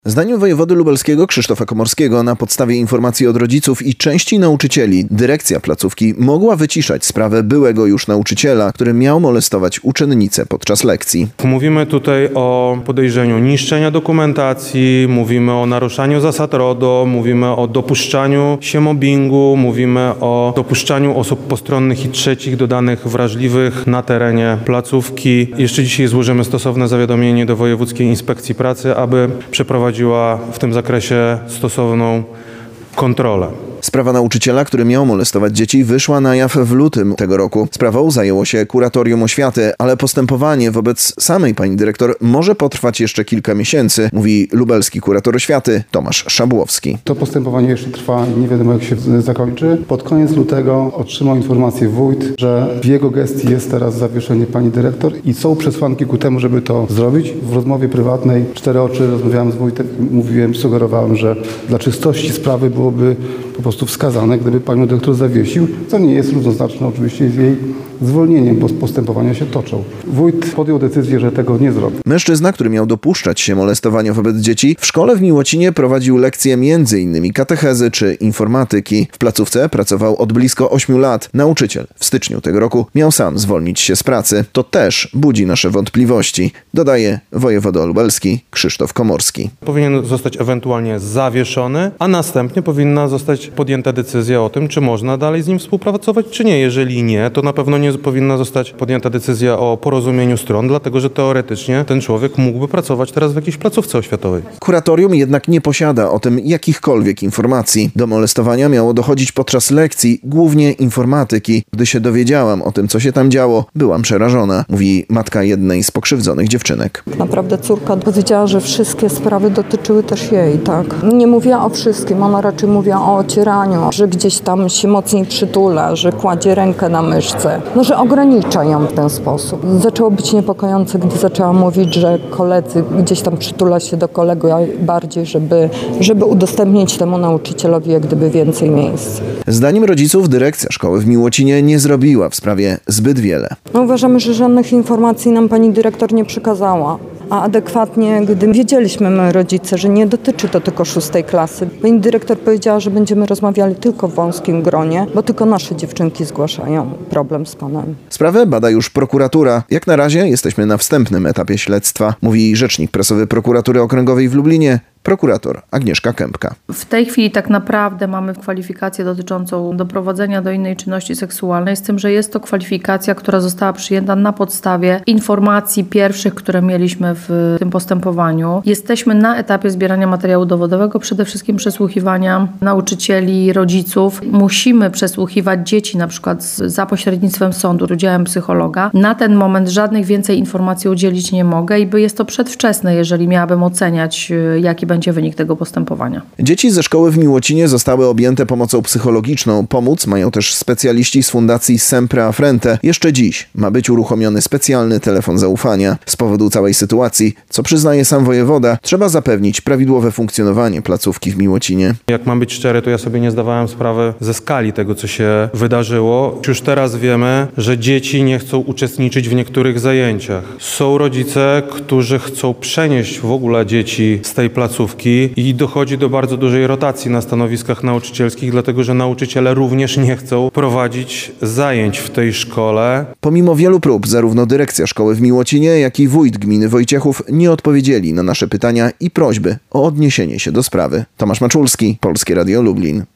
Zdaniem wojewody lubelskiego Krzysztofa Komorskiego na podstawie informacji od rodziców i części nauczycieli dyrekcja placówki mogła wyciszać sprawę byłego już nauczyciela, który miał molestować uczennicę podczas lekcji. Mówimy tutaj o podejrzeniu niszczenia dokumentacji, mówimy o naruszaniu zasad RODO, mówimy o dopuszczaniu się mobbingu, mówimy o dopuszczaniu osób postronnych i trzecich do danych wrażliwych na terenie placówki. Jeszcze dzisiaj złożymy stosowne zawiadomienie do Wojewódzkiej Inspekcji Pracy, aby przeprowadziła w tym zakresie stosowną kontrolę. Sprawa nauczyciela, który miał molestować dzieci, wyszła na jaw w lutym tego roku. Sprawą zajęło się Kuratorium Oświaty, ale postępowanie wobec samej pani dyrektor może potrwać jeszcze kilka miesięcy, mówi lubelski kurator oświaty Tomasz Szabłowski. To postępowanie jeszcze trwa i nie wiadomo, jak się zakończy. Pod koniec lutego otrzymał informację wójt, że w jego gestii jest teraz zawieszenie pani dyrektor i są przesłanki ku temu, żeby to zrobić. W rozmowie prywatnej 4 oczy rozmawiałem z wójtem i sugerowałem, że dla czystości sprawy byłoby po prostu wskazane, gdyby panią dyrektor zawiesił, co nie jest równoznaczne oczywiście z jej zwolnieniem, bo postępowania się toczą. Wójt podjął decyzję, że tego nie zrobi. Mężczyzna, który miał dopuszczać się molestowania wobec dzieci, w szkole w Miłocinie prowadził lekcje m.in. katechezy czy informatyki. W placówce pracował od blisko 8 lat. Nauczyciel w styczniu tego roku miał sam zwolnić się z pracy. To też budzi nasze wątpliwości, dodaje wojewoda lubelski Krzysztof Komorski. Powinien zostać ewentualnie zawieszony, a następnie powinna zostać podjęta decyzja o tym, czy można dalej z nim współpracować, czy nie. Jeżeli nie, to na pewno nie powinna zostać podjęta decyzja o porozumieniu stron, dlatego że teoretycznie ten człowiek mógłby pracować teraz w jakiejś placówce oświatowej. Kuratorium jednak nie posiada o tym jakichkolwiek informacji. Do molestowania miało dochodzić podczas lekcji, głównie informatyki. Gdy się dowiedziałam o tym, co się tam działo, byłam przerażona, mówi matka jednej z pokrzywdzonych dziewczynek. Naprawdę córka powiedziała, że wszystkie sprawy dotyczyły też jej, tak. Nie mówiła o wszystkim, ona raczej mówiła o ocieraniu, że gdzieś tam się mocniej przytula, że kładzie rękę na myszce, że ogranicza ją w ten sposób. Zaczęło być niepokojące, gdy zaczęła mówić, że koledzy gdzieś tam przytula się do kolegi bardziej, żeby udostępnić temu nauczycielowi jak gdyby więcej miejsc. Zdaniem rodziców dyrekcja szkoły w Miłocinie nie zrobiła w sprawie zbyt wiele. Uważamy, że żadnych informacji nam pani dyrektor nie przekazała. A adekwatnie, gdy wiedzieliśmy my rodzice, że nie dotyczy to tylko 6. klasy. Pani dyrektor powiedziała, że będziemy rozmawiali tylko w wąskim gronie, bo tylko nasze dziewczynki zgłaszają problem z panem. Sprawę bada już prokuratura. Jak na razie jesteśmy na wstępnym etapie śledztwa, mówi rzecznik prasowy Prokuratury Okręgowej w Lublinie, prokurator Agnieszka Kępka. W tej chwili tak naprawdę mamy kwalifikację dotyczącą doprowadzenia do innej czynności seksualnej, z tym, że jest to kwalifikacja, która została przyjęta na podstawie informacji pierwszych, które mieliśmy w tym postępowaniu. Jesteśmy na etapie zbierania materiału dowodowego, przede wszystkim przesłuchiwania nauczycieli, rodziców. Musimy przesłuchiwać dzieci na przykład za pośrednictwem sądu, z udziałem psychologa. Na ten moment żadnych więcej informacji udzielić nie mogę i jest to przedwczesne, jeżeli miałabym oceniać, jaki będzie wynik tego postępowania. Dzieci ze szkoły w Miłocinie zostały objęte pomocą psychologiczną. Pomóc mają też specjaliści z Fundacji Sempre a Frente. Jeszcze dziś ma być uruchomiony specjalny telefon zaufania. Z powodu całej sytuacji, co przyznaje sam wojewoda, trzeba zapewnić prawidłowe funkcjonowanie placówki w Miłocinie. Jak mam być szczery, to ja sobie nie zdawałem sprawy ze skali tego, co się wydarzyło. Już teraz wiemy, że dzieci nie chcą uczestniczyć w niektórych zajęciach. Są rodzice, którzy chcą przenieść w ogóle dzieci z tej placówki i dochodzi do bardzo dużej rotacji na stanowiskach nauczycielskich, dlatego że nauczyciele również nie chcą prowadzić zajęć w tej szkole. Pomimo wielu prób, zarówno dyrekcja szkoły w Miłocinie, jak i wójt gminy Wojciechów nie odpowiedzieli na nasze pytania i prośby o odniesienie się do sprawy. Tomasz Maczulski, Polskie Radio Lublin.